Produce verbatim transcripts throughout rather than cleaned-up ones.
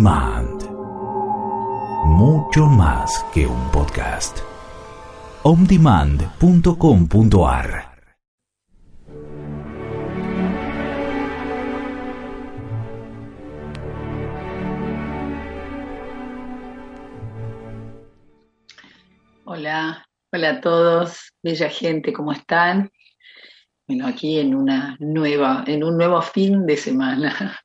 Demand. Mucho más que un podcast. on demand punto com punto a r. Hola, hola a todos, bella gente, ¿cómo están? Bueno, aquí en una nueva, en un nuevo fin de semana.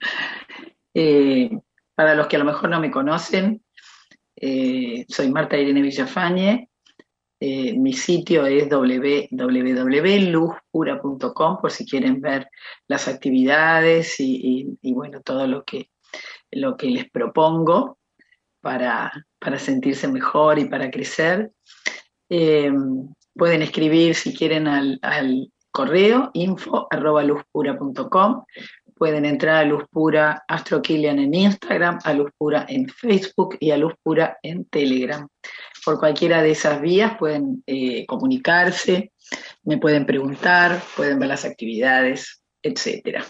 Eh, para los que a lo mejor no me conocen, eh, soy Marta Irene Villafañe. Eh, mi sitio es doble u doble u doble u punto luz pura punto com por si quieren ver las actividades y, y, y bueno, todo lo que, lo que les propongo para, para sentirse mejor y para crecer. Eh, pueden escribir si quieren al, al correo info arroba luz pura punto com. Pueden entrar a Luz Pura Astro Kilian en Instagram, a Luz Pura en Facebook y a Luz Pura en Telegram. Por cualquiera de esas vías pueden eh, comunicarse, me pueden preguntar, pueden ver las actividades, etcétera.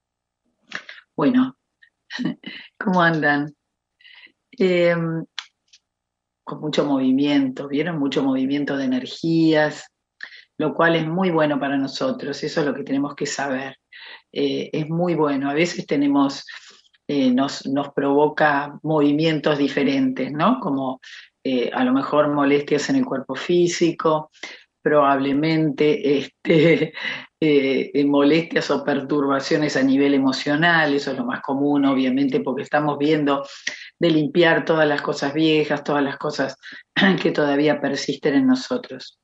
Bueno, ¿cómo andan? Eh, con mucho movimiento, ¿vieron? Mucho movimiento de energías, lo cual es muy bueno para nosotros, eso es lo que tenemos que saber. Eh, es muy bueno, a veces tenemos, eh, nos, nos provoca movimientos diferentes, ¿no? Como eh, a lo mejor molestias en el cuerpo físico, probablemente este, eh, molestias o perturbaciones a nivel emocional, eso es lo más común, obviamente, porque estamos viendo de limpiar todas las cosas viejas, todas las cosas que todavía persisten en nosotros.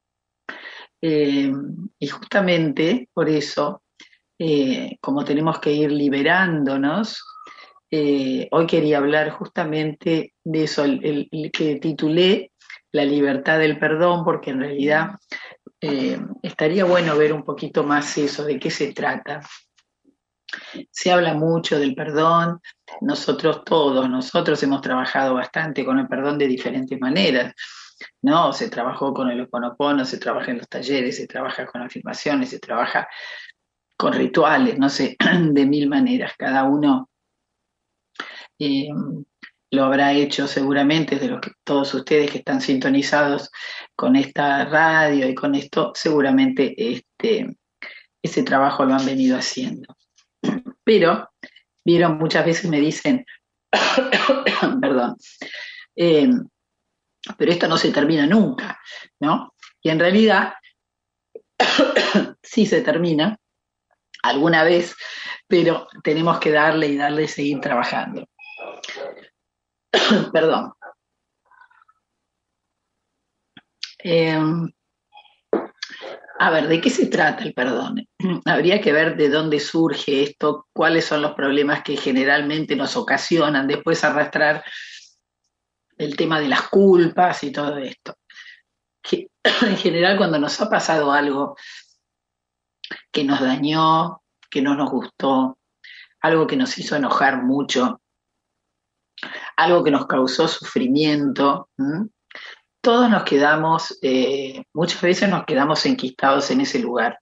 Eh, y justamente por eso, eh, como tenemos que ir liberándonos, eh, hoy quería hablar justamente de eso, el, el, el que titulé La libertad del perdón, porque en realidad eh, estaría bueno ver un poquito más eso, de qué se trata. Se habla mucho del perdón, nosotros todos, nosotros hemos trabajado bastante con el perdón de diferentes maneras, ¿no? Se trabajó con el Ho'oponopono, se trabaja en los talleres, se trabaja con afirmaciones, se trabaja con rituales, no sé, de mil maneras, cada uno eh, lo habrá hecho seguramente, de los que, todos ustedes que están sintonizados con esta radio y con esto, seguramente este, ese trabajo lo han venido haciendo. Pero, vieron, muchas veces me dicen, perdón, eh, pero esto no se termina nunca, ¿no? Y en realidad, sí se termina alguna vez, pero tenemos que darle y darle y seguir trabajando. Perdón. Eh, a ver, ¿de qué se trata el perdón? Habría que ver de dónde surge esto, cuáles son los problemas que generalmente nos ocasionan, después arrastrar el tema de las culpas y todo esto. Que, en general, cuando nos ha pasado algo que nos dañó, que no nos gustó, algo que nos hizo enojar mucho, algo que nos causó sufrimiento, ¿m? Todos nos quedamos, eh, muchas veces nos quedamos enquistados en ese lugar.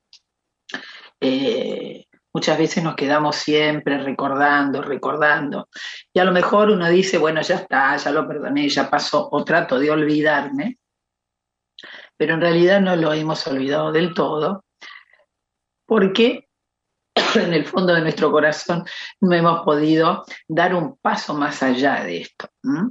Eh, muchas veces nos quedamos siempre recordando, recordando. Y a lo mejor uno dice, bueno, ya está, ya lo perdoné, ya pasó, o trato de olvidarme, pero en realidad no lo hemos olvidado del todo, porque en el fondo de nuestro corazón no hemos podido dar un paso más allá de esto. ¿Mm?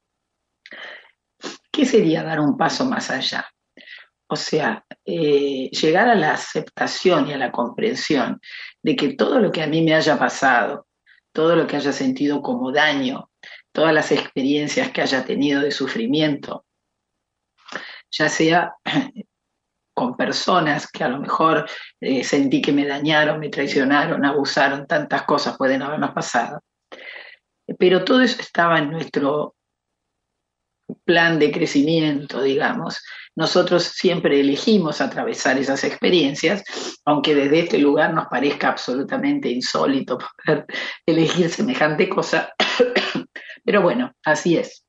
¿Qué sería dar un paso más allá? O sea, eh, llegar a la aceptación y a la comprensión de que todo lo que a mí me haya pasado, todo lo que haya sentido como daño, todas las experiencias que haya tenido de sufrimiento, ya sea con personas que a lo mejor eh, sentí que me dañaron, me traicionaron, abusaron, tantas cosas pueden habernos pasado. Pero todo eso estaba en nuestro plan de crecimiento, digamos. Nosotros siempre elegimos atravesar esas experiencias, aunque desde este lugar nos parezca absolutamente insólito poder elegir semejante cosa, pero bueno, así es.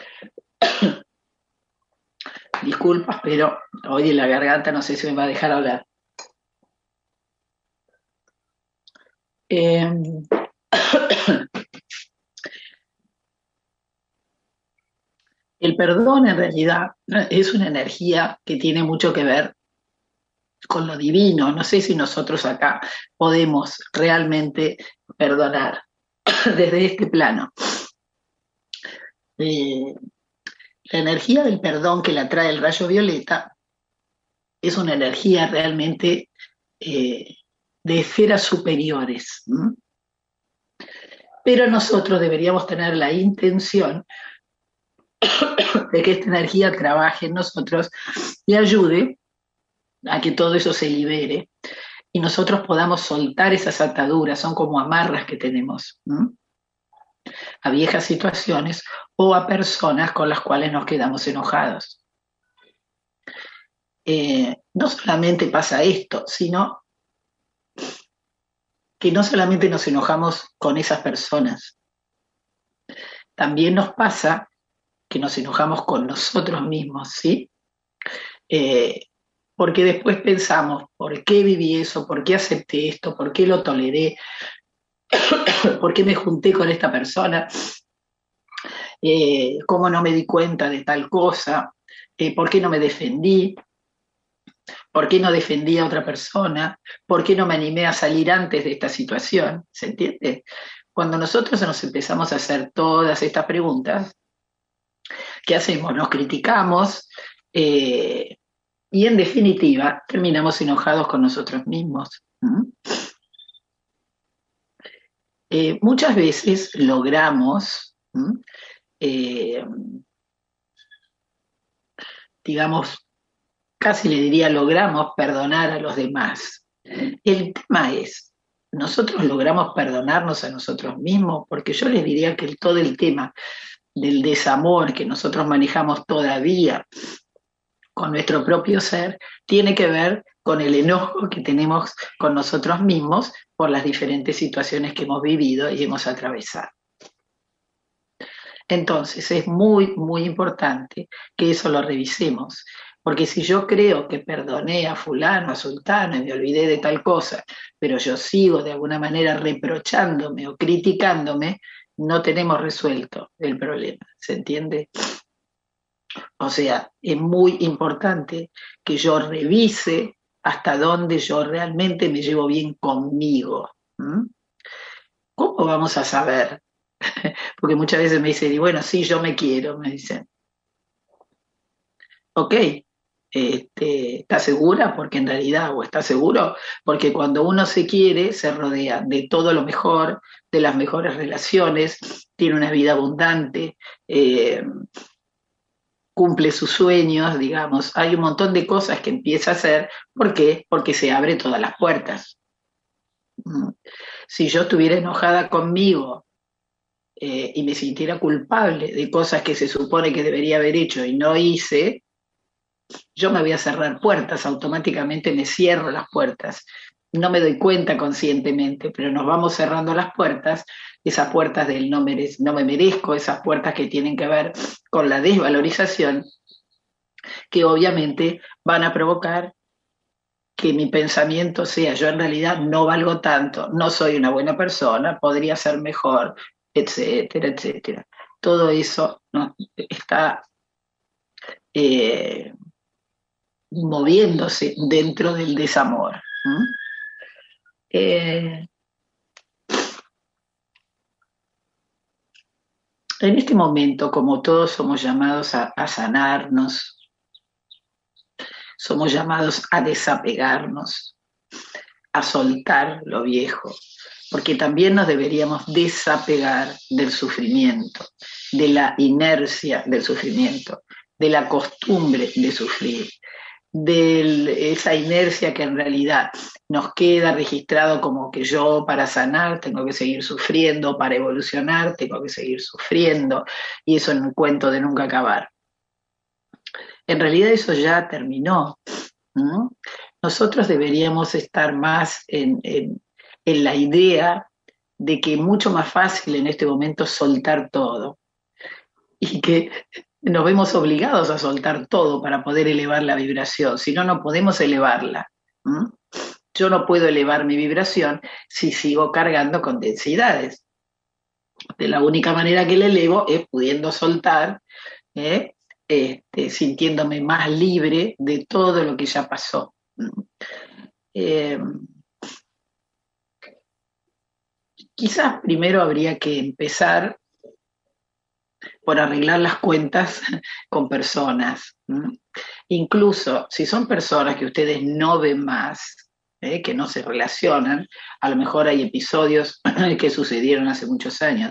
Disculpas, pero hoy en la garganta no sé si me va a dejar hablar. Eh, El perdón en realidad es una energía que tiene mucho que ver con lo divino. No sé si nosotros acá podemos realmente perdonar desde este plano. Eh, la energía del perdón que la trae el rayo violeta es una energía realmente eh, de esferas superiores. ¿m? Pero nosotros deberíamos tener la intención de que esta energía trabaje en nosotros y ayude a que todo eso se libere y nosotros podamos soltar esas ataduras, son como amarras que tenemos ¿m? a viejas situaciones o a personas con las cuales nos quedamos enojados. Eh, no solamente pasa esto, sino que no solamente nos enojamos con esas personas, también nos pasa que nos enojamos con nosotros mismos, ¿sí? Eh, porque después pensamos, ¿por qué viví eso? ¿Por qué acepté esto? ¿Por qué lo toleré? ¿Por qué me junté con esta persona? Eh, ¿Cómo no me di cuenta de tal cosa? Eh, ¿Por qué no me defendí? ¿Por qué no defendí a otra persona? ¿Por qué no me animé a salir antes de esta situación? ¿Se entiende? Cuando nosotros nos empezamos a hacer todas estas preguntas, ¿qué hacemos? Nos criticamos eh, y en definitiva terminamos enojados con nosotros mismos. ¿Mm? Eh, muchas veces logramos, ¿m? eh, digamos, casi le diría, logramos perdonar a los demás. El tema es, ¿nosotros logramos perdonarnos a nosotros mismos? Porque yo les diría que todo el tema del desamor que nosotros manejamos todavía con nuestro propio ser tiene que ver con el enojo que tenemos con nosotros mismos por las diferentes situaciones que hemos vivido y hemos atravesado. Entonces es muy, muy importante que eso lo revisemos, porque si yo creo que perdoné a fulano, a sultano y me olvidé de tal cosa, pero yo sigo de alguna manera reprochándome o criticándome, no tenemos resuelto el problema, ¿se entiende? O sea, es muy importante que yo revise hasta dónde yo realmente me llevo bien conmigo. ¿Mm? ¿Cómo vamos a saber? Porque muchas veces me dicen, y bueno, sí, yo me quiero, me dicen. Ok, este, ¿estás segura? Porque en realidad, o estás seguro, porque cuando uno se quiere, se rodea de todo lo mejor, de las mejores relaciones, tiene una vida abundante, eh, cumple sus sueños, digamos, hay un montón de cosas que empieza a hacer. ¿Por qué? Porque se abre todas las puertas. Si yo estuviera enojada conmigo eh, y me sintiera culpable de cosas que se supone que debería haber hecho y no hice, yo me voy a cerrar puertas, automáticamente me cierro las puertas. No me doy cuenta conscientemente, pero nos vamos cerrando las puertas, esas puertas del no, merez, no me merezco, esas puertas que tienen que ver con la desvalorización, que obviamente van a provocar que mi pensamiento sea, yo en realidad no valgo tanto, no soy una buena persona, podría ser mejor, etcétera, etcétera. Todo eso, ¿no?, está eh, moviéndose dentro del desamor. ¿Mm? Eh, en este momento, como todos somos llamados a, a sanarnos, somos llamados a desapegarnos, a soltar lo viejo, porque también nos deberíamos desapegar del sufrimiento, de la inercia del sufrimiento, de la costumbre de sufrir, de esa inercia que en realidad nos queda registrado como que yo para sanar tengo que seguir sufriendo, para evolucionar tengo que seguir sufriendo, y eso es un cuento de nunca acabar. En realidad eso ya terminó. ¿Mm? Nosotros deberíamos estar más en, en, en la idea de que es mucho más fácil en este momento soltar todo y que nos vemos obligados a soltar todo para poder elevar la vibración, si no, no podemos elevarla. ¿Mm? Yo no puedo elevar mi vibración si sigo cargando con densidades. De la única manera que la elevo es pudiendo soltar, ¿eh? este, sintiéndome más libre de todo lo que ya pasó. Eh, quizás primero habría que empezar por arreglar las cuentas con personas. ¿m? Incluso si son personas que ustedes no ven más, ¿eh? que no se relacionan, a lo mejor hay episodios que sucedieron hace muchos años.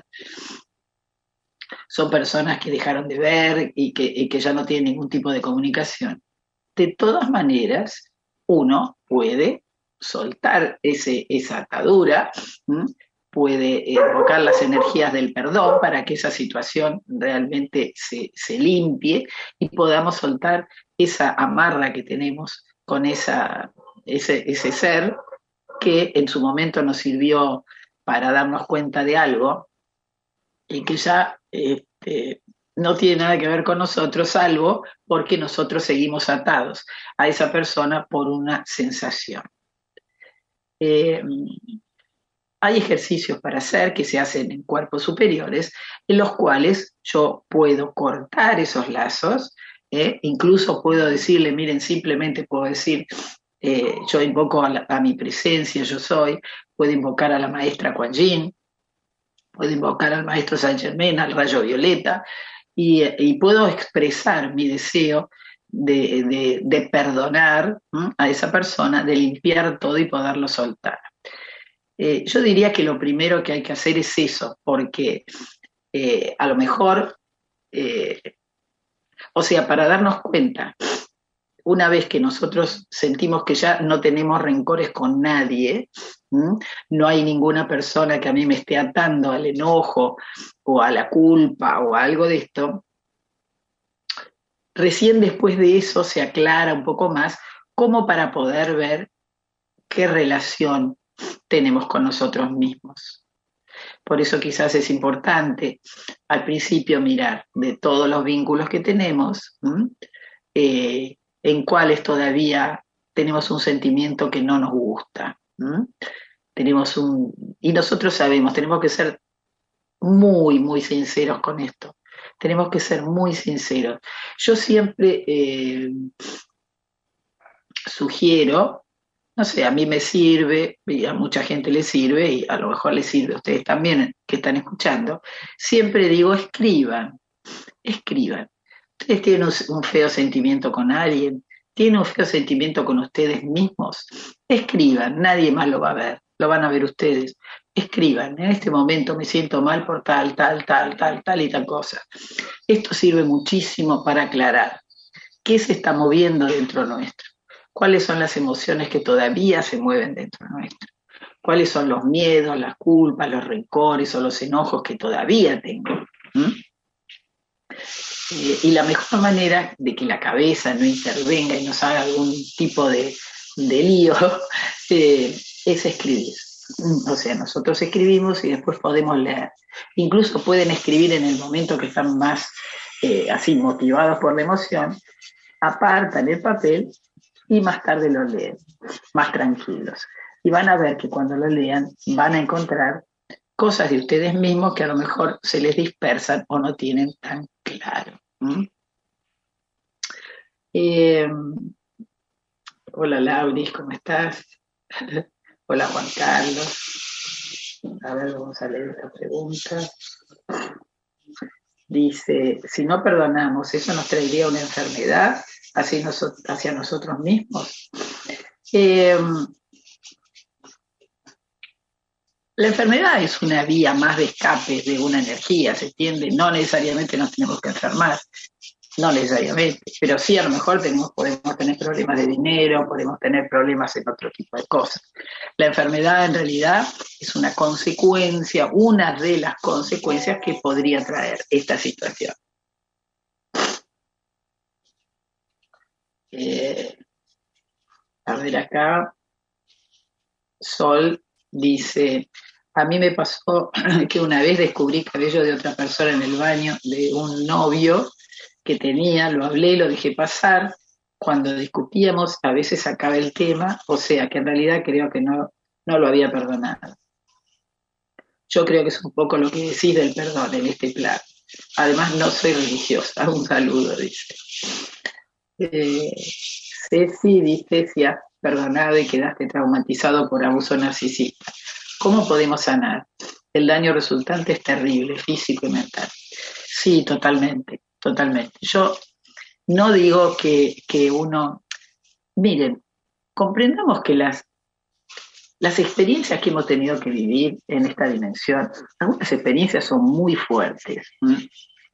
Son personas que dejaron de ver y que, y que ya no tienen ningún tipo de comunicación. De todas maneras, uno puede soltar ese, esa atadura, ¿m? puede invocar las energías del perdón para que esa situación realmente se, se limpie y podamos soltar esa amarra que tenemos con esa, ese, ese ser que en su momento nos sirvió para darnos cuenta de algo y que ya este, no tiene nada que ver con nosotros, salvo porque nosotros seguimos atados a esa persona por una sensación. Eh, Hay ejercicios para hacer que se hacen en cuerpos superiores, en los cuales yo puedo cortar esos lazos, ¿eh? Incluso puedo decirle, miren, simplemente puedo decir, eh, yo invoco a, la, a mi presencia, yo soy, puedo invocar a la maestra Kuan Yin, puedo invocar al maestro Saint Germain, al rayo violeta, y, y puedo expresar mi deseo de, de, de perdonar, ¿m? a esa persona, de limpiar todo y poderlo soltar. Eh, yo diría que lo primero que hay que hacer es eso, porque eh, a lo mejor, eh, o sea, para darnos cuenta, una vez que nosotros sentimos que ya no tenemos rencores con nadie, ¿m? no hay ninguna persona que a mí me esté atando al enojo o a la culpa o a algo de esto, recién después de eso se aclara un poco más como para poder ver qué relación tenemos con nosotros mismos. Por eso quizás es importante al principio mirar de todos los vínculos que tenemos, eh, en cuáles todavía tenemos un sentimiento que no nos gusta. ¿m? Tenemos un, y nosotros sabemos, tenemos que ser muy, muy sinceros con esto. Tenemos que ser muy sinceros. Yo siempre eh, sugiero, no sé, a mí me sirve, y a mucha gente le sirve, y a lo mejor les sirve a ustedes también que están escuchando, siempre digo, escriban, escriban. Ustedes tienen un feo sentimiento con alguien, tienen un feo sentimiento con ustedes mismos, escriban, nadie más lo va a ver, lo van a ver ustedes. Escriban, en este momento me siento mal por tal, tal, tal, tal, tal y tal cosa. Esto sirve muchísimo para aclarar qué se está moviendo dentro nuestro. ¿Cuáles son las emociones que todavía se mueven dentro nuestro? ¿Cuáles son los miedos, las culpas, los rencores o los enojos que todavía tengo? ¿Mm? Eh, y la mejor manera de que la cabeza no intervenga y nos haga algún tipo de, de lío eh, es escribir. O sea, nosotros escribimos y después podemos leer. Incluso pueden escribir en el momento que están más eh, así motivados por la emoción, apartan el papel y más tarde lo leen, más tranquilos. Y van a ver que cuando lo lean van a encontrar cosas de ustedes mismos que a lo mejor se les dispersan o no tienen tan claro. ¿Mm? Eh, hola Lauris, ¿cómo estás? Hola Juan Carlos. A ver, vamos a leer esta pregunta. Dice, si no perdonamos, ¿eso nos traería una enfermedad hacia, nosotros, hacia nosotros mismos? Eh, la enfermedad es una vía más de escape de una energía, ¿se entiende? No necesariamente nos tenemos que enfermar, no necesariamente, pero sí a lo mejor tenemos, podemos tener problemas de dinero, podemos tener problemas en otro tipo de cosas. La enfermedad en realidad es una consecuencia, una de las consecuencias que podría traer esta situación. Eh, a ver acá, Sol dice, a mí me pasó que una vez descubrí cabello de otra persona en el baño de un novio que tenía, lo hablé, lo dejé pasar, cuando discutíamos a veces sacaba el tema, o sea que en realidad creo que no, no lo había perdonado. Yo creo que es un poco lo que decís del perdón en este plano. Además, no soy religiosa. Un saludo, dice. Eh, Ceci dice, si has perdonado y quedaste traumatizado por abuso narcisista, ¿cómo podemos sanar? El daño resultante es terrible, físico y mental. Sí, totalmente, totalmente. Yo no digo que, que uno... Miren, comprendamos que las, las experiencias que hemos tenido que vivir en esta dimensión, algunas experiencias son muy fuertes, ¿sí?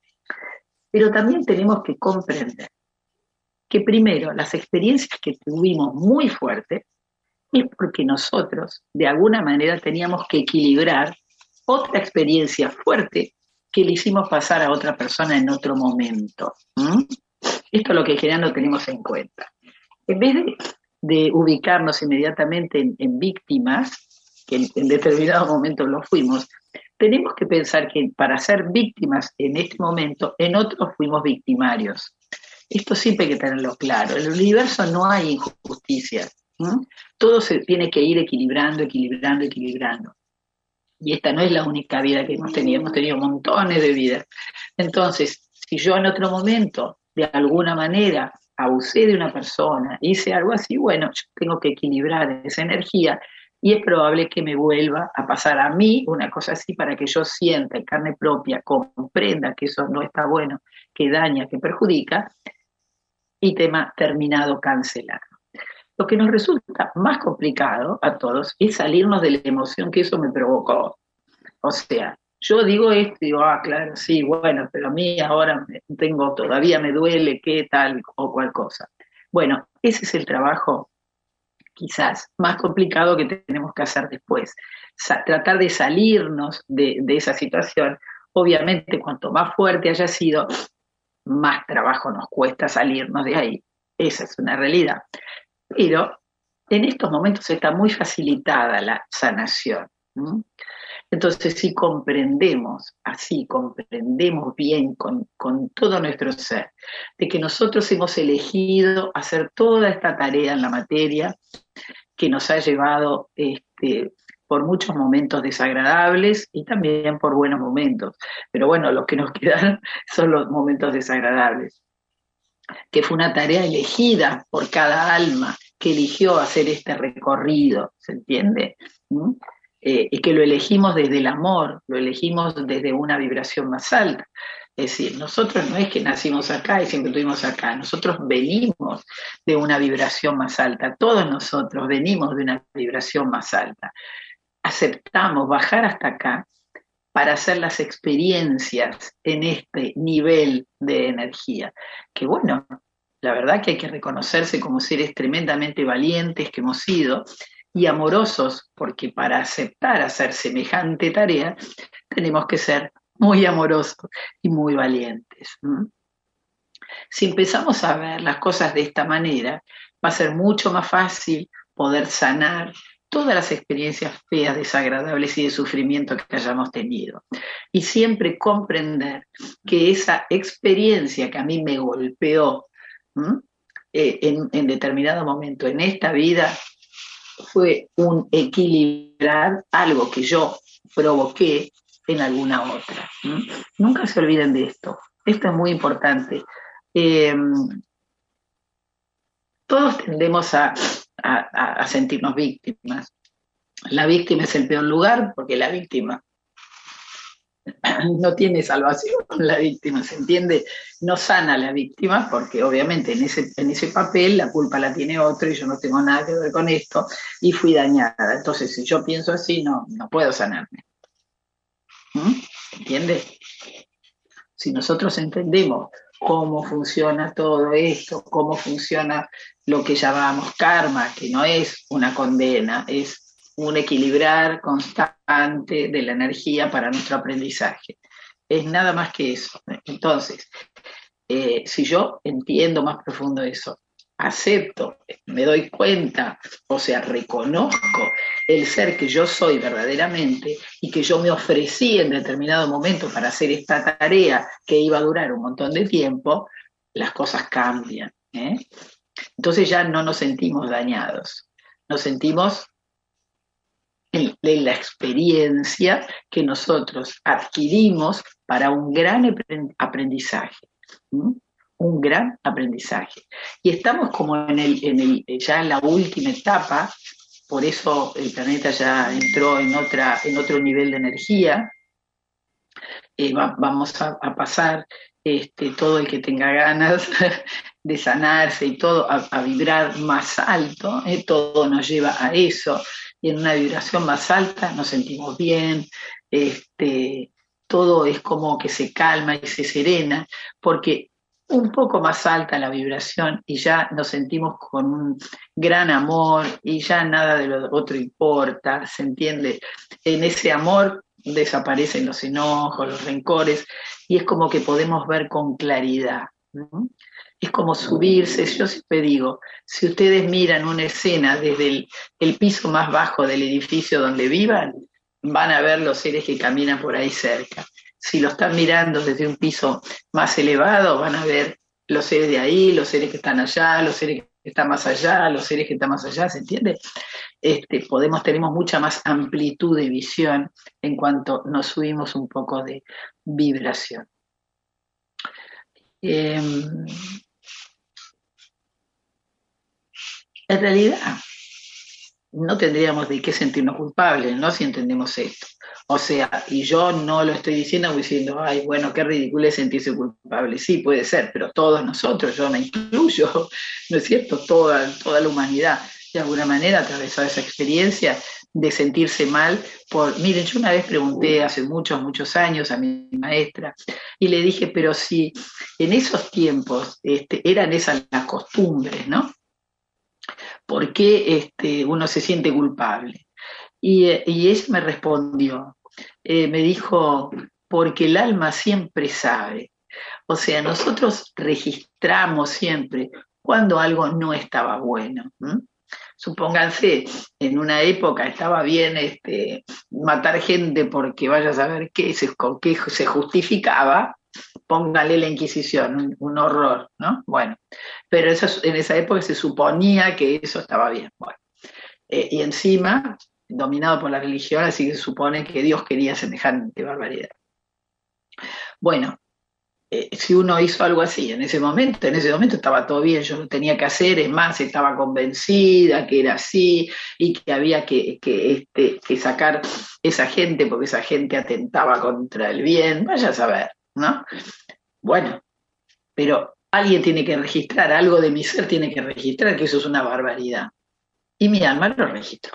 Pero también tenemos que comprender que primero las experiencias que tuvimos muy fuertes es porque nosotros de alguna manera teníamos que equilibrar otra experiencia fuerte que le hicimos pasar a otra persona en otro momento. ¿Mm? Esto es lo que en general no tenemos en cuenta. En vez de, de ubicarnos inmediatamente en, en víctimas, que en, en determinado momento lo fuimos, tenemos que pensar que para ser víctimas en este momento, en otros fuimos victimarios. Esto siempre hay que tenerlo claro. En el universo no hay injusticia. ¿Mm? Todo se tiene que ir equilibrando, equilibrando, equilibrando. Y esta no es la única vida que hemos tenido, hemos tenido montones de vidas. Entonces, si yo en otro momento, de alguna manera, abusé de una persona, hice algo así, bueno, yo tengo que equilibrar esa energía y es probable que me vuelva a pasar a mí una cosa así para que yo sienta en carne propia, comprenda que eso no está bueno, que daña, que perjudica, y tema terminado, cancelado. Lo que nos resulta más complicado a todos es salirnos de la emoción que eso me provocó. O sea, yo digo esto y digo, ah, claro, sí, bueno, pero a mí ahora tengo, todavía me duele, qué tal o cual cosa. Bueno, ese es el trabajo quizás más complicado que tenemos que hacer después. Sa- tratar de salirnos de, de esa situación. Obviamente, cuanto más fuerte haya sido, más trabajo nos cuesta salirnos de ahí. Esa es una realidad. Pero en estos momentos está muy facilitada la sanación. ¿Mm? Entonces, si comprendemos, así comprendemos bien con, con todo nuestro ser, de que nosotros hemos elegido hacer toda esta tarea en la materia que nos ha llevado este, por muchos momentos desagradables y también por buenos momentos. Pero bueno, los que nos quedan son los momentos desagradables, que fue una tarea elegida por cada alma que eligió hacer este recorrido, ¿se entiende? ¿Mm? Eh, y que lo elegimos desde el amor, lo elegimos desde una vibración más alta. Es decir, nosotros no es que nacimos acá y siempre estuvimos acá, nosotros venimos de una vibración más alta, todos nosotros venimos de una vibración más alta. Aceptamos bajar hasta acá para hacer las experiencias en este nivel de energía. Que bueno, la verdad que hay que reconocerse como seres tremendamente valientes que hemos sido y amorosos, porque para aceptar hacer semejante tarea tenemos que ser muy amorosos y muy valientes. ¿Mm? Si empezamos a ver las cosas de esta manera, va a ser mucho más fácil poder sanar todas las experiencias feas, desagradables y de sufrimiento que hayamos tenido. Y siempre comprender que esa experiencia que a mí me golpeó eh, en, en determinado momento en esta vida fue un equilibrar algo que yo provoqué en alguna otra. ¿Mm? Nunca se olviden de esto. Esto es muy importante. Eh, todos tendemos a, a, a sentirnos víctimas. La víctima es el peor lugar porque la víctima no tiene salvación, la víctima, ¿se entiende? No sana a la víctima porque obviamente en ese, en ese papel la culpa la tiene otro y yo no tengo nada que ver con esto y fui dañada. Entonces, si yo pienso así, no, no puedo sanarme. ¿Mm? ¿Entiende? Si nosotros entendemos cómo funciona todo esto, cómo funciona lo que llamamos karma, que no es una condena, es un equilibrar constante de la energía para nuestro aprendizaje. Es nada más que eso. Entonces, eh, si yo entiendo más profundo eso, acepto, me doy cuenta, o sea, reconozco el ser que yo soy verdaderamente y que yo me ofrecí en determinado momento para hacer esta tarea que iba a durar un montón de tiempo, las cosas cambian, ¿eh? Entonces ya no nos sentimos dañados, nos sentimos en, en la experiencia que nosotros adquirimos para un gran aprendizaje. ¿Mm? Un gran aprendizaje. Y estamos como en el, en el, ya en la última etapa, por eso el planeta ya entró en, otra, en otro nivel de energía. Eh, va, vamos a, a pasar este, todo el que tenga ganas de sanarse y todo a, a vibrar más alto, eh, todo nos lleva a eso, y en una vibración más alta nos sentimos bien, este, todo es como que se calma y se serena, porque un poco más alta la vibración y ya nos sentimos con un gran amor y ya nada de lo otro importa, ¿se entiende? En ese amor desaparecen los enojos, los rencores, y es como que podemos ver con claridad, ¿no? Es como subirse, yo siempre digo, si ustedes miran una escena desde el, el piso más bajo del edificio donde vivan, van a ver los seres que caminan por ahí cerca. Si lo están mirando desde un piso más elevado, van a ver los seres de ahí, los seres que están allá, los seres que están más allá, los seres que están más allá, ¿se entiende? Este, podemos, tenemos mucha más amplitud de visión en cuanto nos subimos un poco de vibración. Eh, en realidad, no tendríamos de qué sentirnos culpables, ¿no? Si entendemos esto. O sea, y yo no lo estoy diciendo diciendo, ay, bueno, qué ridículo es sentirse culpable. Sí, puede ser, pero todos nosotros, yo me incluyo, ¿no es cierto? Toda, toda la humanidad, de alguna manera, atravesó esa experiencia de sentirse mal por... Miren, yo una vez pregunté hace muchos, muchos años a mi maestra y le dije, pero si en esos tiempos este, eran esas las costumbres, ¿no? ¿Por qué este, uno se siente culpable? Y, y ella me respondió, eh, me dijo, porque el alma siempre sabe. O sea, nosotros registramos siempre cuando algo no estaba bueno. ¿Mm? Supónganse, en una época estaba bien este, matar gente porque vaya a saber qué se, con qué se justificaba, póngale la Inquisición, un, un horror, ¿no? Bueno, pero eso, en esa época se suponía que eso estaba bien. Bueno, eh, y encima, dominado por la religión, así que se supone que Dios quería semejante barbaridad. Bueno, eh, si uno hizo algo así en ese momento, en ese momento estaba todo bien, yo lo tenía que hacer, es más, estaba convencida que era así y que había que, que, este, que sacar esa gente porque esa gente atentaba contra el bien, vaya a saber, ¿no? Bueno, pero alguien tiene que registrar, algo de mi ser tiene que registrar que eso es una barbaridad. Y mi alma lo registró.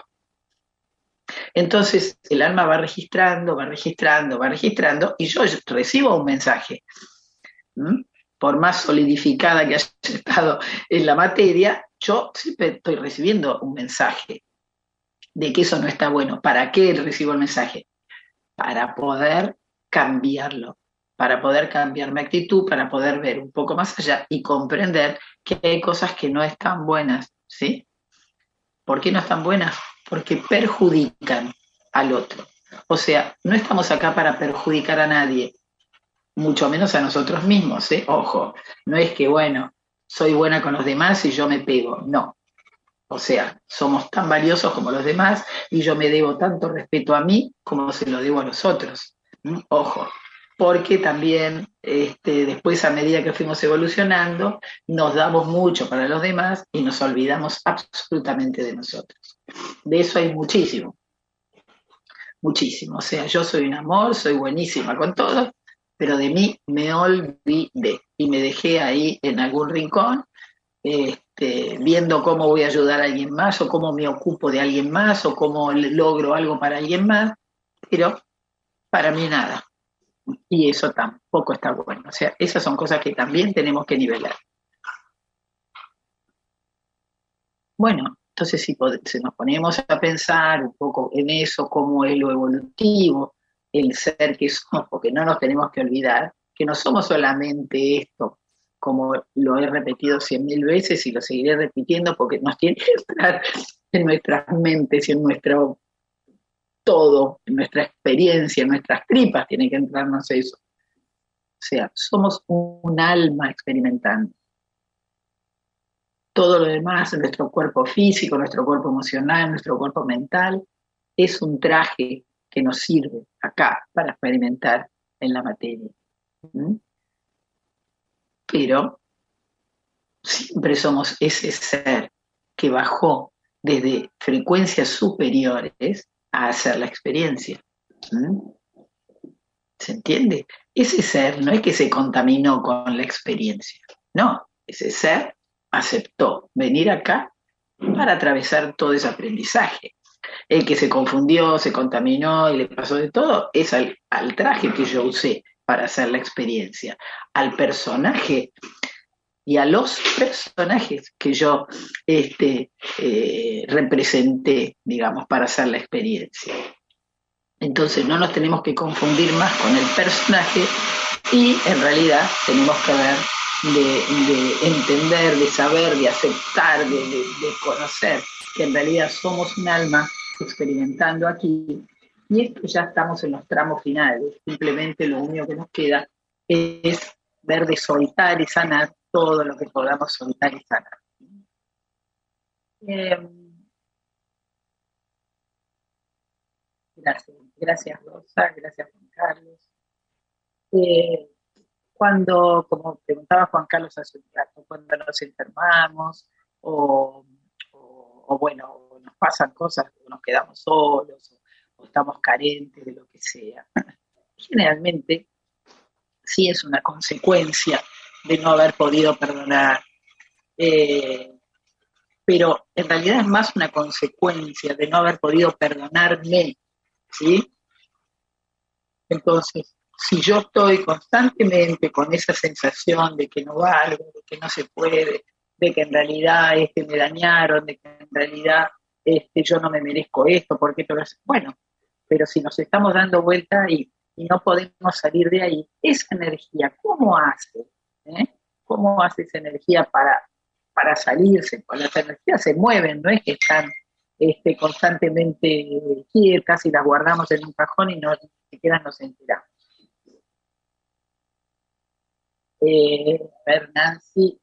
Entonces el alma va registrando, va registrando, va registrando, y yo recibo un mensaje. ¿Mm? Por más solidificada que haya estado en la materia, yo siempre estoy recibiendo un mensaje de que eso no está bueno. ¿Para qué recibo el mensaje? Para poder cambiarlo, para poder cambiar mi actitud, para poder ver un poco más allá y comprender que hay cosas que no están buenas, ¿sí? ¿Por qué no están buenas? Porque perjudican al otro. O sea, no estamos acá para perjudicar a nadie, mucho menos a nosotros mismos, ¿eh? Ojo, no es que, bueno, soy buena con los demás y yo me pego, no. O sea, somos tan valiosos como los demás y yo me debo tanto respeto a mí como se lo debo a los otros. ¿Mm? Ojo, porque también este, después a medida que fuimos evolucionando nos damos mucho para los demás y nos olvidamos absolutamente de nosotros. De eso hay muchísimo, muchísimo. O sea, yo soy un amor, soy buenísima con todo, pero de mí me olvidé y me dejé ahí en algún rincón este, viendo cómo voy a ayudar a alguien más o cómo me ocupo de alguien más o cómo logro algo para alguien más, pero para mí nada. Y eso tampoco está bueno. O sea, esas son cosas que también tenemos que nivelar. Bueno, entonces si, si nos ponemos a pensar un poco en eso, cómo es lo evolutivo, el ser que somos, porque no nos tenemos que olvidar que no somos solamente esto, como lo he repetido cien mil veces y lo seguiré repitiendo porque nos tiene que entrar en nuestras mentes y en nuestro todo, en nuestra experiencia, en nuestras tripas tiene que entrarnos eso. O sea, somos un alma experimentando. Todo lo demás, nuestro cuerpo físico, nuestro cuerpo emocional, nuestro cuerpo mental, es un traje que nos sirve acá para experimentar en la materia. ¿Mm? Pero siempre somos ese ser que bajó desde frecuencias superiores a hacer la experiencia. ¿Mm? ¿Se entiende? Ese ser no es que se contaminó con la experiencia, no, ese ser aceptó venir acá para atravesar todo ese aprendizaje. El que se confundió, se contaminó y le pasó de todo es al, al traje que yo usé para hacer la experiencia, al personaje y a los personajes que yo este, eh, representé, digamos, para hacer la experiencia. Entonces no nos tenemos que confundir más con el personaje y en realidad tenemos que ver de, de entender, de saber, de aceptar, de, de, de conocer que en realidad somos un alma experimentando aquí, y esto ya estamos en los tramos finales. Simplemente lo único que nos queda es ver de soltar y sanar todo lo que podamos soltar y sanar. Eh, gracias, gracias Rosa, gracias Juan Carlos. Eh, cuando, como preguntaba Juan Carlos hace un rato, cuando nos enfermamos o, o, o bueno, nos pasan cosas, o nos quedamos solos, o, o estamos carentes de lo que sea, generalmente sí es una consecuencia de no haber podido perdonar, eh, pero en realidad es más una consecuencia de no haber podido perdonarme, ¿sí? Entonces, si yo estoy constantemente con esa sensación de que no valgo, de que no se puede, de que en realidad este, me dañaron, de que en realidad este, yo no me merezco esto, porque todo eso, bueno, pero si nos estamos dando vuelta ahí y no podemos salir de ahí, esa energía, ¿cómo hace? ¿Eh? ¿Cómo hace esa energía para, para salirse? Pues las energías se mueven, no es que están este, constantemente quietas y las guardamos en un cajón y no, ni siquiera nos enteramos. Eh, a ver, Nancy,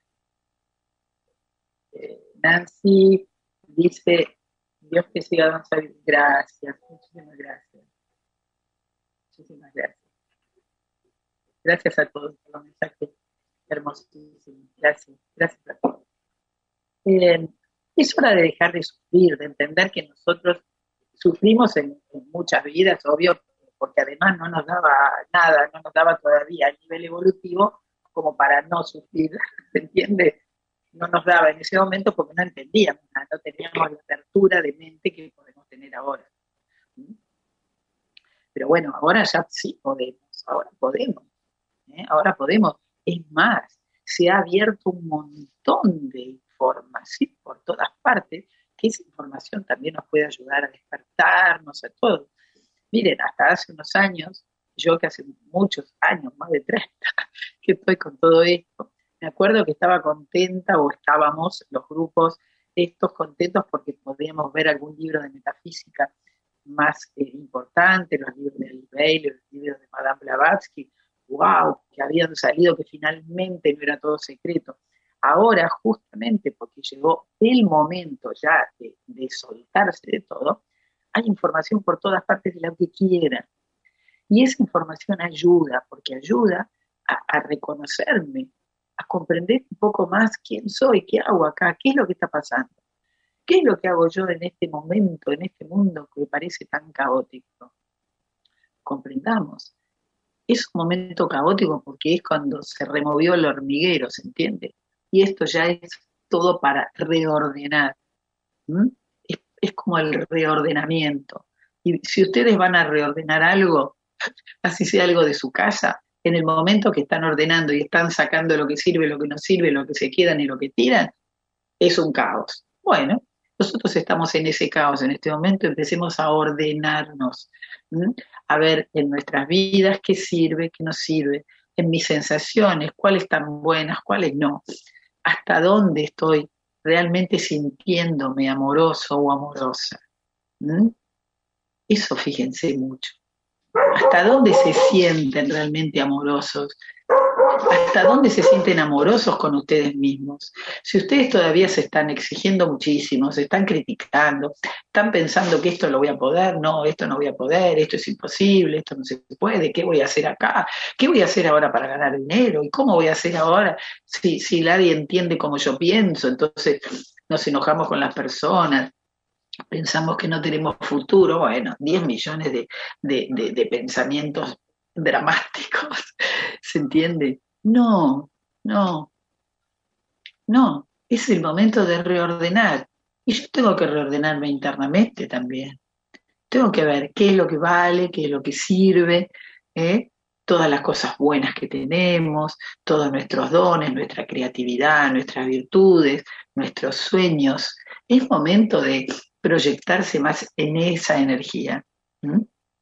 eh, Nancy dice, Dios que siga dando sabiduría. Gracias, muchísimas gracias. Muchísimas gracias. Gracias a todos por los mensajes hermosísimos. Gracias, gracias a todos. Eh, es hora de dejar de sufrir, de entender que nosotros sufrimos en, en muchas vidas, obvio, porque además no nos daba nada, no nos daba todavía a nivel evolutivo como para no sufrir, ¿se entiende? No nos daba en ese momento porque no entendíamos nada, no teníamos la apertura de mente que podemos tener ahora. Pero bueno, ahora ya sí podemos, ahora podemos, ¿eh? Ahora podemos. Es más, se ha abierto un montón de información por todas partes, que esa información también nos puede ayudar a despertarnos a todos. Miren, hasta hace unos años, yo que hace muchos años, más de treinta, que estoy con todo esto, me acuerdo que estaba contenta, o estábamos los grupos estos contentos porque podíamos ver algún libro de metafísica más eh, importante, los libros de Alice Bailey, los libros de Madame Blavatsky, wow, que habían salido, que finalmente no era todo secreto. Ahora, justamente porque llegó el momento ya de, de soltarse de todo, hay información por todas partes de lo que quieran. Y esa información ayuda, porque ayuda a, a reconocerme, a comprender un poco más quién soy, qué hago acá, qué es lo que está pasando. ¿Qué es lo que hago yo en este momento, en este mundo que me parece tan caótico? Comprendamos. Es un momento caótico porque es cuando se removió el hormiguero, ¿se entiende? Y esto ya es todo para reordenar. ¿Mm? Es, es como el reordenamiento. Y si ustedes van a reordenar algo, así sea algo de su casa, en el momento que están ordenando y están sacando lo que sirve, lo que no sirve, lo que se quedan y lo que tiran, es un caos. Bueno, nosotros estamos en ese caos en este momento, empecemos a ordenarnos, ¿m? A ver en nuestras vidas qué sirve, qué no sirve, en mis sensaciones, cuáles están buenas, cuáles no, hasta dónde estoy realmente sintiéndome amoroso o amorosa. ¿M? Eso fíjense mucho. Hasta dónde se sienten realmente amorosos, ¿Hasta dónde se sienten amorosos con ustedes mismos? Si ustedes todavía se están exigiendo muchísimo, se están criticando, están pensando que esto lo voy a poder, no, esto no voy a poder, esto es imposible, esto no se puede, ¿qué voy a hacer acá? ¿Qué voy a hacer ahora para ganar dinero? ¿Y cómo voy a hacer ahora si, si nadie entiende como yo pienso? Entonces nos enojamos con las personas, pensamos que no tenemos futuro. Bueno, diez millones de, de, de, de pensamientos dramáticos, ¿se entiende? No, no, no, es el momento de reordenar. Y yo tengo que reordenarme internamente también. Tengo que ver qué es lo que vale, qué es lo que sirve, ¿eh? Todas las cosas buenas que tenemos, todos nuestros dones, nuestra creatividad, nuestras virtudes, nuestros sueños. Es momento de proyectarse más en esa energía. ¿Mm?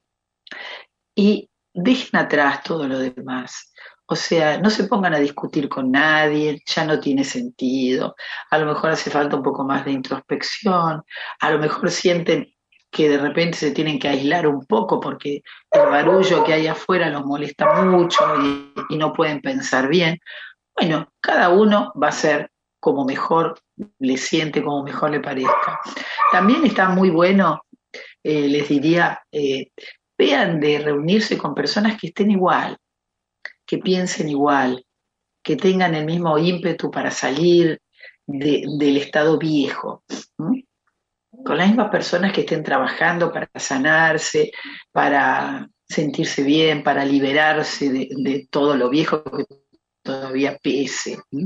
Y dejen atrás todo lo demás. O sea, no se pongan a discutir con nadie, ya no tiene sentido. A lo mejor hace falta un poco más de introspección, a lo mejor sienten que de repente se tienen que aislar un poco porque el barullo que hay afuera los molesta mucho y, y no pueden pensar bien. Bueno, cada uno va a ser como mejor le siente, como mejor le parezca. También está muy bueno, eh, les diría, eh, vean de reunirse con personas que estén igual, que piensen igual, que tengan el mismo ímpetu para salir de, del estado viejo. ¿Mm? Con las mismas personas que estén trabajando para sanarse, para sentirse bien, para liberarse de, de todo lo viejo que todavía pese. ¿Mm?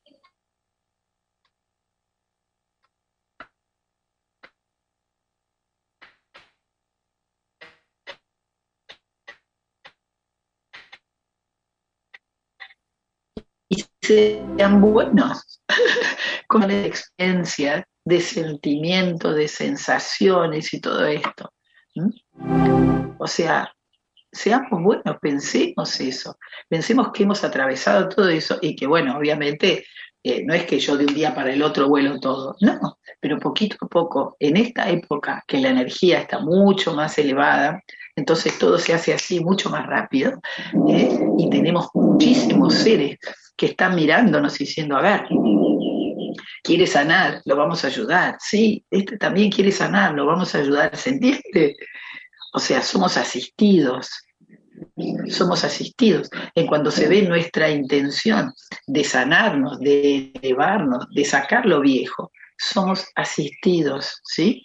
Y sean buenos con la experiencia de sentimiento, de sensaciones y todo esto. ¿Mm? O sea, seamos buenos, pensemos eso, pensemos que hemos atravesado todo eso y que, bueno, obviamente eh, no es que yo de un día para el otro vuelo todo, no, pero poquito a poco, en esta época que la energía está mucho más elevada, entonces todo se hace así mucho más rápido, ¿eh? Y tenemos muchísimos seres que están mirándonos y diciendo, a ver, quiere sanar, lo vamos a ayudar, sí, este también quiere sanar, lo vamos a ayudar, ¿se entiende? O sea, somos asistidos, somos asistidos. En cuanto se ve nuestra intención de sanarnos, de elevarnos, de sacar lo viejo, somos asistidos, ¿sí?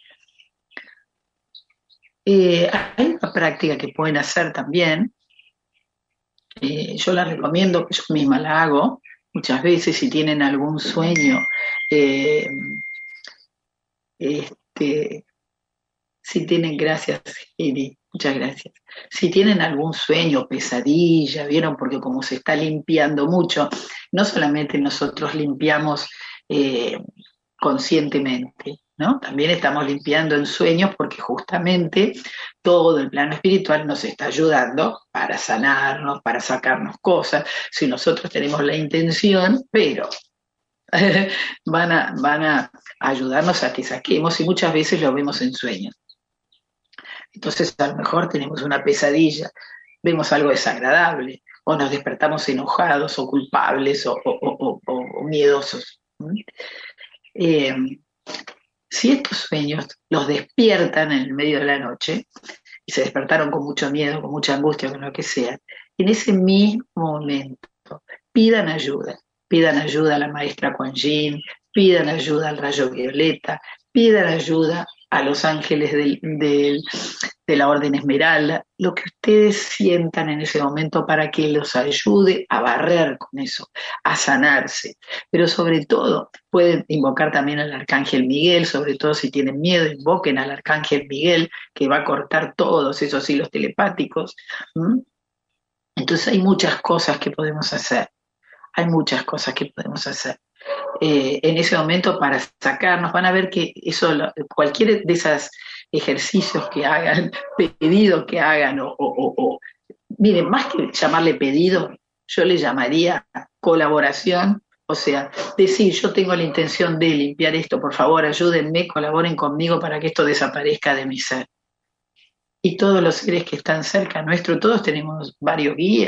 Eh, hay una práctica que pueden hacer también, eh, yo la recomiendo, yo misma la hago muchas veces si tienen algún sueño, eh, este, si tienen, gracias, Iri, muchas gracias. Si tienen algún sueño, pesadilla, ¿vieron? Porque como se está limpiando mucho, no solamente nosotros limpiamos eh, conscientemente, ¿no? También estamos limpiando en sueños porque justamente todo el plano espiritual nos está ayudando para sanarnos, para sacarnos cosas, si nosotros tenemos la intención, pero van a, van a ayudarnos a que saquemos y muchas veces lo vemos en sueños. Entonces a lo mejor tenemos una pesadilla, vemos algo desagradable, o nos despertamos enojados o culpables o, o, o, o, o miedosos. Eh, si estos sueños los despiertan en el medio de la noche, y se despertaron con mucho miedo, con mucha angustia, con lo que sea, en ese mismo momento pidan ayuda, pidan ayuda a la maestra Kuan Yin, pidan ayuda al rayo violeta, pidan ayuda a los ángeles del, del, de la Orden Esmeralda, lo que ustedes sientan en ese momento para que los ayude a barrer con eso, a sanarse. Pero sobre todo, pueden invocar también al Arcángel Miguel, sobre todo si tienen miedo, invoquen al Arcángel Miguel, que va a cortar todos esos hilos telepáticos. ¿Mm? Entonces hay muchas cosas que podemos hacer, hay muchas cosas que podemos hacer. Eh, en ese momento para sacarnos, van a ver que eso, cualquier de esos ejercicios que hagan, pedidos que hagan, o, o, o, o miren, más que llamarle pedido, yo le llamaría colaboración, o sea, decir, yo tengo la intención de limpiar esto, por favor, ayúdenme, colaboren conmigo para que esto desaparezca de mi ser. Y todos los seres que están cerca nuestro, todos tenemos varios guías,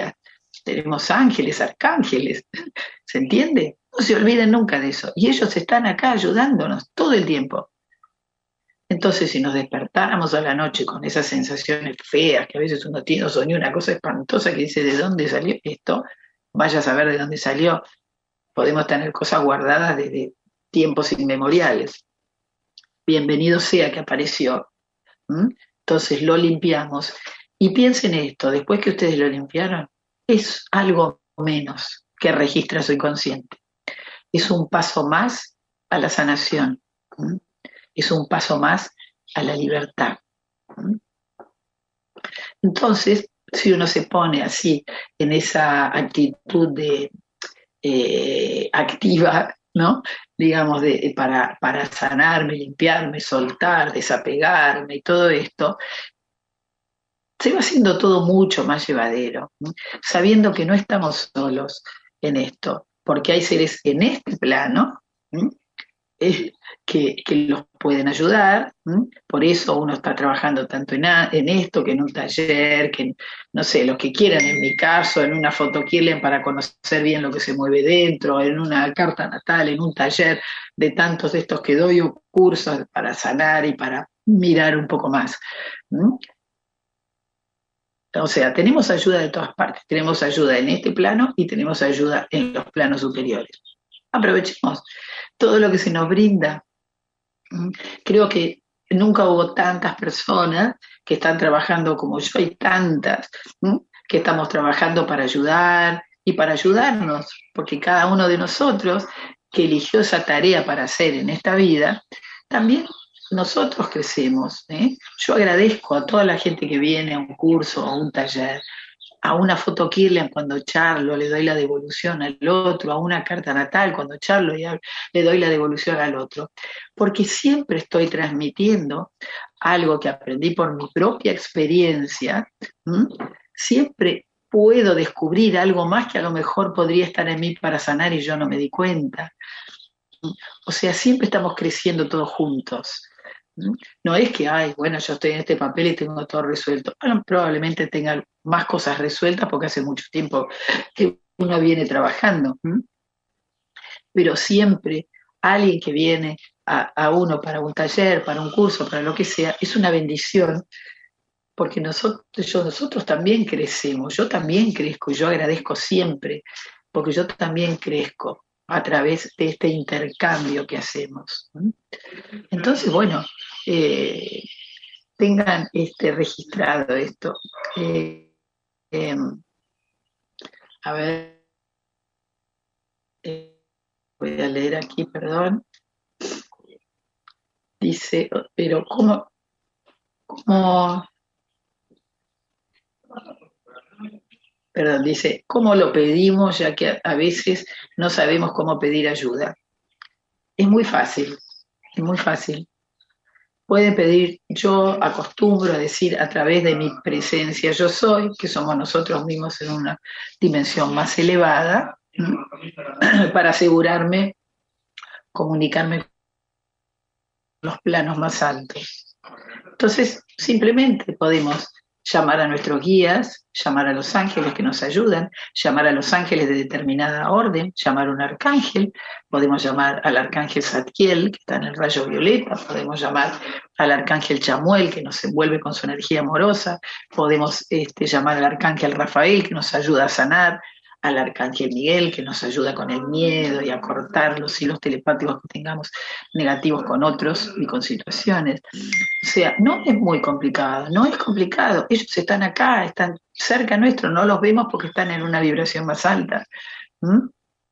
tenemos ángeles, arcángeles, ¿se entiende? No se olviden nunca de eso. Y ellos están acá ayudándonos todo el tiempo. Entonces, si nos despertáramos a la noche con esas sensaciones feas que a veces uno tiene, o soñó una cosa espantosa que dice, ¿de dónde salió esto? Vaya a saber de dónde salió. Podemos tener cosas guardadas desde tiempos inmemoriales. Bienvenido sea que apareció. ¿Mm? Entonces lo limpiamos. Y piensen esto, después que ustedes lo limpiaron, es algo menos que registra su inconsciente. Es un paso más a la sanación. ¿Mm? Es un paso más a la libertad. ¿Mm? Entonces, si uno se pone así, en esa actitud de eh, activa, ¿no? Digamos, de, para, para sanarme, limpiarme, soltar, desapegarme y todo esto, se va haciendo todo mucho más llevadero, ¿no? Sabiendo que no estamos solos en esto, porque hay seres en este plano, ¿no? Eh, que, que los pueden ayudar, ¿m? Por eso uno está trabajando tanto en, a, en esto, que en un taller, que no sé, los que quieran, en mi caso, en una fotoquirlen para conocer bien lo que se mueve dentro, en una carta natal, en un taller de tantos de estos que doy, o cursos para sanar y para mirar un poco más. ¿M? O sea, tenemos ayuda de todas partes, tenemos ayuda en este plano y tenemos ayuda en los planos superiores. Aprovechemos todo lo que se nos brinda. Creo que nunca hubo tantas personas que están trabajando como yo, hay tantas, ¿no? Que estamos trabajando para ayudar y para ayudarnos, porque cada uno de nosotros que eligió esa tarea para hacer en esta vida, también nosotros crecemos, ¿eh? Yo agradezco a toda la gente que viene a un curso o a un taller, a una foto Kirlian cuando charlo, le doy la devolución al otro, a una carta natal cuando charlo y le doy la devolución al otro, porque siempre estoy transmitiendo algo que aprendí por mi propia experiencia. ¿Mm? Siempre puedo descubrir algo más que a lo mejor podría estar en mí para sanar y yo no me di cuenta. O sea, siempre estamos creciendo todos juntos. No es que, ay, bueno, yo estoy en este papel y tengo todo resuelto. Bueno, probablemente tenga más cosas resueltas porque hace mucho tiempo que uno viene trabajando. ¿Mm? Pero siempre alguien que viene a, a uno para un taller, para un curso, para lo que sea, es una bendición porque nosotros, yo, nosotros también crecemos, yo también crezco, yo agradezco siempre porque yo también crezco a través de este intercambio que hacemos. ¿Mm? Entonces, bueno, eh, tengan este, registrado esto. Eh, eh, a ver, eh, voy a leer aquí, perdón. Dice, pero ¿cómo? ¿Cómo? Perdón, dice, ¿cómo lo pedimos? Ya que a veces no sabemos cómo pedir ayuda. Es muy fácil, es muy fácil. Pueden pedir, yo acostumbro a decir a través de mi presencia yo soy, que somos nosotros mismos en una dimensión más elevada, ¿no? Para asegurarme, comunicarme con los planos más altos. Entonces, simplemente podemos llamar a nuestros guías, llamar a los ángeles que nos ayudan, llamar a los ángeles de determinada orden, llamar a un arcángel, podemos llamar al arcángel Zadkiel, que está en el rayo violeta, podemos llamar al arcángel Chamuel, que nos envuelve con su energía amorosa, podemos este, llamar al arcángel Rafael, que nos ayuda a sanar, al arcángel Miguel, que nos ayuda con el miedo y a cortar los hilos telepáticos que tengamos negativos con otros y con situaciones. O sea, no es muy complicado, no es complicado. Ellos están acá, están cerca nuestro, no los vemos porque están en una vibración más alta. ¿Mm?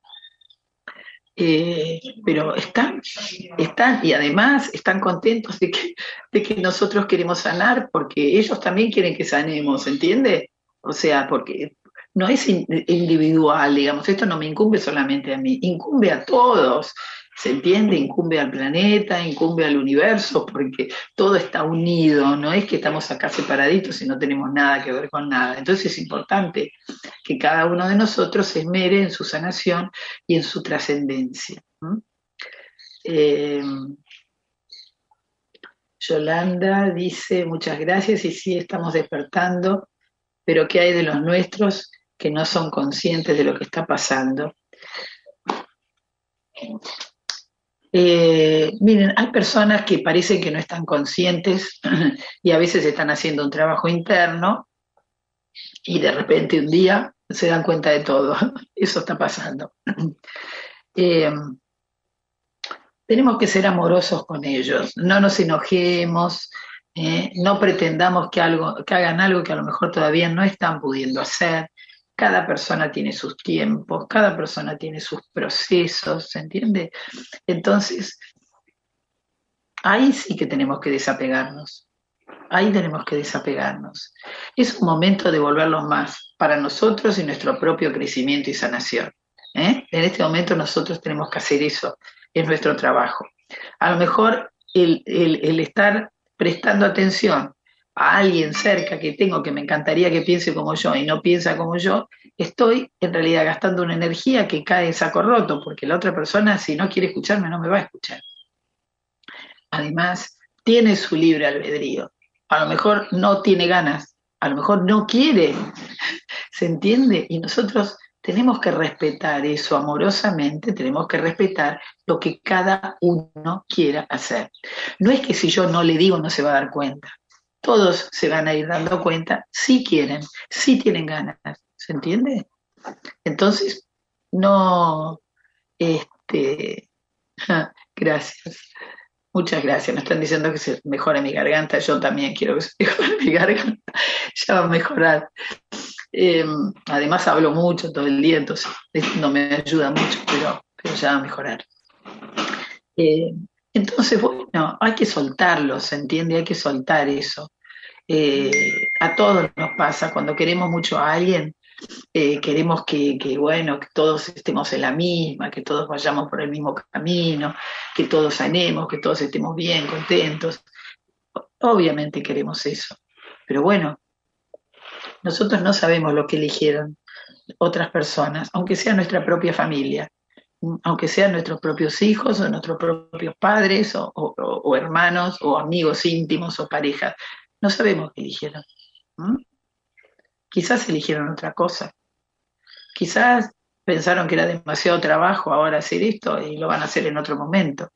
Eh, pero están, están, y además están contentos de que, de que nosotros queremos sanar, porque ellos también quieren que sanemos, ¿entiende? O sea, porque no es individual, digamos, esto no me incumbe solamente a mí, incumbe a todos, ¿se entiende? Incumbe al planeta, incumbe al universo, porque todo está unido, no es que estamos acá separaditos y no tenemos nada que ver con nada. Entonces es importante que cada uno de nosotros se esmere en su sanación y en su trascendencia. ¿Mm? Eh, Yolanda dice, muchas gracias, y sí, estamos despertando, pero ¿qué hay de los nuestros que no son conscientes de lo que está pasando. Eh, miren, hay personas que parecen que no están conscientes y a veces están haciendo un trabajo interno y de repente un día se dan cuenta de todo. Eso está pasando. Eh, tenemos que ser amorosos con ellos, no nos enojemos, eh, no pretendamos que, algo, que hagan algo que a lo mejor todavía no están pudiendo hacer. Cada persona tiene sus tiempos, cada persona tiene sus procesos, ¿se entiende? Entonces, ahí sí que tenemos que desapegarnos, ahí tenemos que desapegarnos. Es un momento de volverlos más para nosotros y nuestro propio crecimiento y sanación. ¿eh? En este momento nosotros tenemos que hacer eso, es nuestro trabajo. A lo mejor el, el, el estar prestando atención a alguien cerca que tengo que me encantaría que piense como yo y no piensa como yo, estoy en realidad gastando una energía que cae en saco roto, porque la otra persona, si no quiere escucharme, no me va a escuchar. Además, tiene su libre albedrío. A lo mejor no tiene ganas, a lo mejor no quiere, ¿se entiende? Y nosotros tenemos que respetar eso amorosamente, tenemos que respetar lo que cada uno quiera hacer. No es que si yo no le digo no se va a dar cuenta. Todos se van a ir dando cuenta si quieren, si tienen ganas, ¿se entiende? Entonces, no, este, gracias, muchas gracias, me están diciendo que se mejore mi garganta, yo también quiero que se mejore mi garganta, ya va a mejorar. Eh, además hablo mucho todo el día, entonces no me ayuda mucho, pero, pero ya va a mejorar. Eh, entonces, bueno, hay que soltarlo, ¿se entiende? Hay que soltar eso. Eh, a todos nos pasa, cuando queremos mucho a alguien, eh, queremos que, que, bueno, que todos estemos en la misma, que todos vayamos por el mismo camino, que todos sanemos, que todos estemos bien, contentos. Obviamente queremos eso, pero bueno, nosotros no sabemos lo que eligieron otras personas, aunque sea nuestra propia familia, aunque sean nuestros propios hijos o nuestros propios padres o, o, o hermanos o amigos íntimos o parejas. No sabemos qué eligieron. ¿Mm? Quizás eligieron otra cosa. Quizás pensaron que era demasiado trabajo ahora hacer esto y lo van a hacer en otro momento.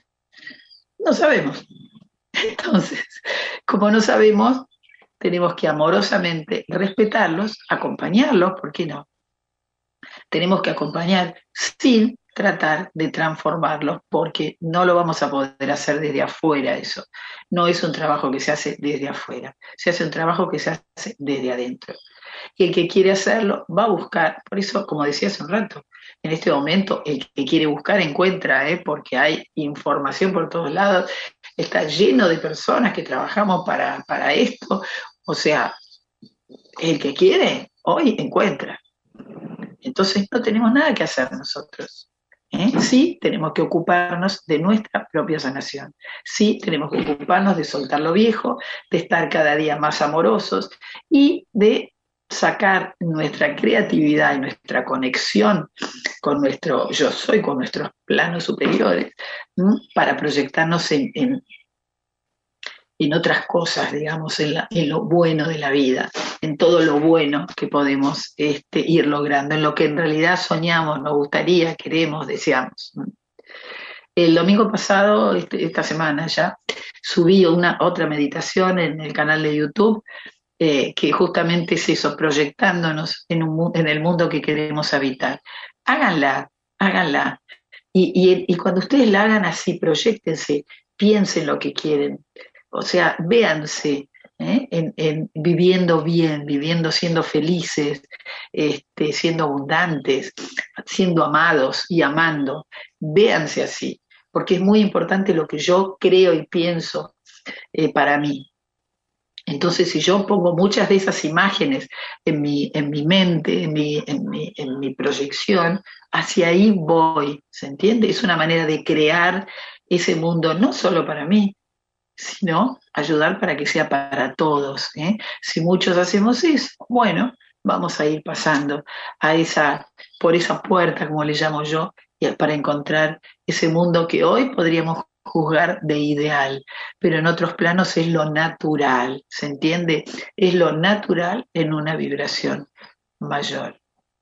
No sabemos. Entonces, como no sabemos, tenemos que amorosamente respetarlos, acompañarlos, ¿por qué no? Tenemos que acompañar sin tratar de transformarlos, porque no lo vamos a poder hacer desde afuera eso. No es un trabajo que se hace desde afuera, se hace un trabajo que se hace desde adentro. Y el que quiere hacerlo va a buscar, por eso, como decía hace un rato, en este momento el que quiere buscar encuentra, ¿eh? Porque hay información por todos lados, está lleno de personas que trabajamos para, para esto, o sea, el que quiere, hoy encuentra. Entonces no tenemos nada que hacer nosotros. ¿eh? Sí tenemos que ocuparnos de nuestra propia sanación. Sí tenemos que ocuparnos de soltar lo viejo, de estar cada día más amorosos y de sacar nuestra creatividad y nuestra conexión con nuestro yo soy, con nuestros planos superiores, ¿m? Para proyectarnos en, en, en otras cosas, digamos, en, la, en lo bueno de la vida, en todo lo bueno que podemos este, ir logrando, en lo que en realidad soñamos, nos gustaría, queremos, deseamos. El domingo pasado, este, esta semana ya, subí una otra meditación en el canal de YouTube, eh, que justamente es eso, proyectándonos en, un, en el mundo que queremos habitar. Háganla, háganla. Y, y, y cuando ustedes la hagan así, proyéctense, piensen lo que quieren. O sea, véanse ¿eh? en, en viviendo bien, viviendo siendo felices, este, siendo abundantes, siendo amados y amando. Véanse así, porque es muy importante lo que yo creo y pienso eh, para mí. Entonces, si yo pongo muchas de esas imágenes en mi, en mi mente, en mi, en, mi, en mi proyección, hacia ahí voy, ¿se entiende? Es una manera de crear ese mundo no solo para mí, sino ayudar para que sea para todos. ¿eh? Si muchos hacemos eso, bueno, vamos a ir pasando a esa, por esa puerta, como le llamo yo, para encontrar ese mundo que hoy podríamos juzgar de ideal, pero en otros planos es lo natural, ¿se entiende? Es lo natural en una vibración mayor.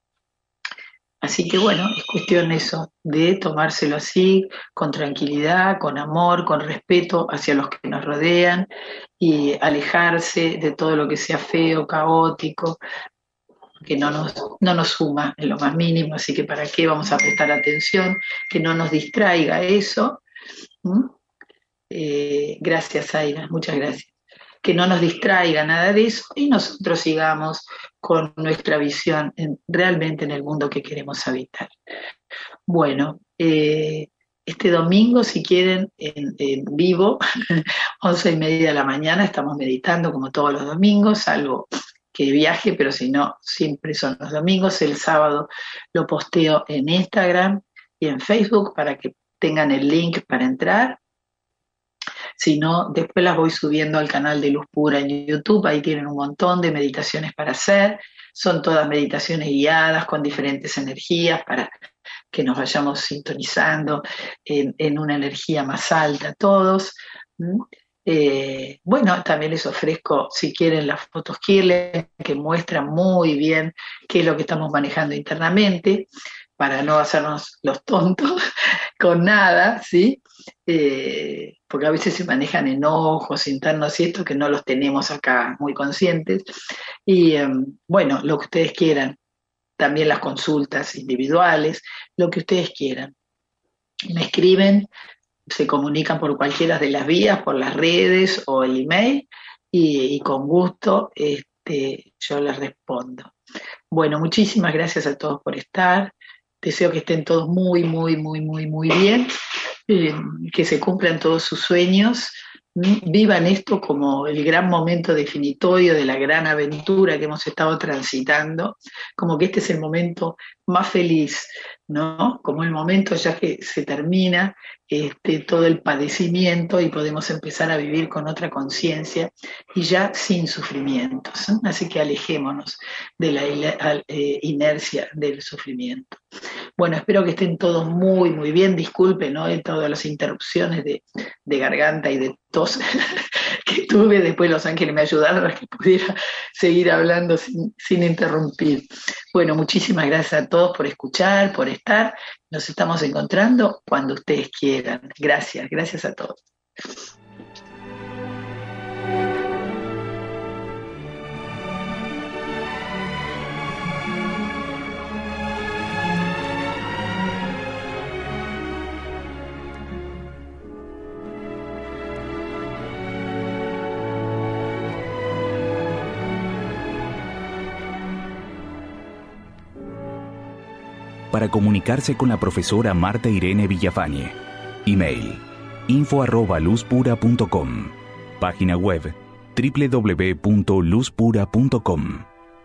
Así que bueno, es cuestión eso, de tomárselo así, con tranquilidad, con amor, con respeto hacia los que nos rodean y alejarse de todo lo que sea feo, caótico, que no nos, no nos suma en lo más mínimo, así que para qué vamos a prestar atención, que no nos distraiga eso. ¿Mm? Eh, gracias, Aira, muchas gracias. Que no nos distraiga nada de eso y nosotros sigamos con nuestra visión en, realmente en el mundo que queremos habitar. Bueno, eh, este domingo, si quieren, en, en vivo, once y media de la mañana, estamos meditando como todos los domingos, salvo que viaje, pero si no, siempre son los domingos. El sábado lo posteo en Instagram y en Facebook para que tengan el link para entrar. Si no, después las voy subiendo al canal de Luz Pura en YouTube, ahí tienen un montón de meditaciones para hacer, son todas meditaciones guiadas con diferentes energías para que nos vayamos sintonizando en, en una energía más alta todos. Eh, bueno, también les ofrezco, si quieren, las fotos Kirlian, que muestran muy bien qué es lo que estamos manejando internamente, para no hacernos los tontos con nada, ¿sí? Eh, porque a veces se manejan enojos internos y esto que no los tenemos acá muy conscientes. Y eh, bueno, lo que ustedes quieran, también las consultas individuales, lo que ustedes quieran. Me escriben, se comunican por cualquiera de las vías, por las redes o el email, y, y con gusto este, yo les respondo. Bueno, muchísimas gracias a todos por estar. Deseo que estén todos muy, muy, muy, muy, muy bien, eh, que se cumplan todos sus sueños, vivan esto como el gran momento definitorio de la gran aventura que hemos estado transitando, como que este es el momento más feliz, ¿no? Como el momento ya que se termina este, todo el padecimiento y podemos empezar a vivir con otra conciencia y ya sin sufrimientos, ¿no? Así que alejémonos de la eh, inercia del sufrimiento. Bueno, espero que estén todos muy, muy bien. Disculpen, ¿no? De todas las interrupciones de, de garganta y de tos que tuve. Después los ángeles me ayudaron a que pudiera seguir hablando sin, sin interrumpir. Bueno, muchísimas gracias a todos por escuchar, por estar. Nos estamos encontrando cuando ustedes quieran. Gracias, gracias a todos. Para comunicarse con la profesora Marta Irene Villafañe. Email info arroba luzpura punto com. Página web doble u doble u doble u punto luz pura punto com.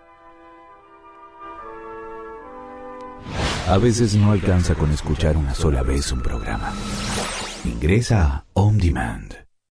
A veces no alcanza con escuchar una sola vez un programa. Ingresa a On Demand.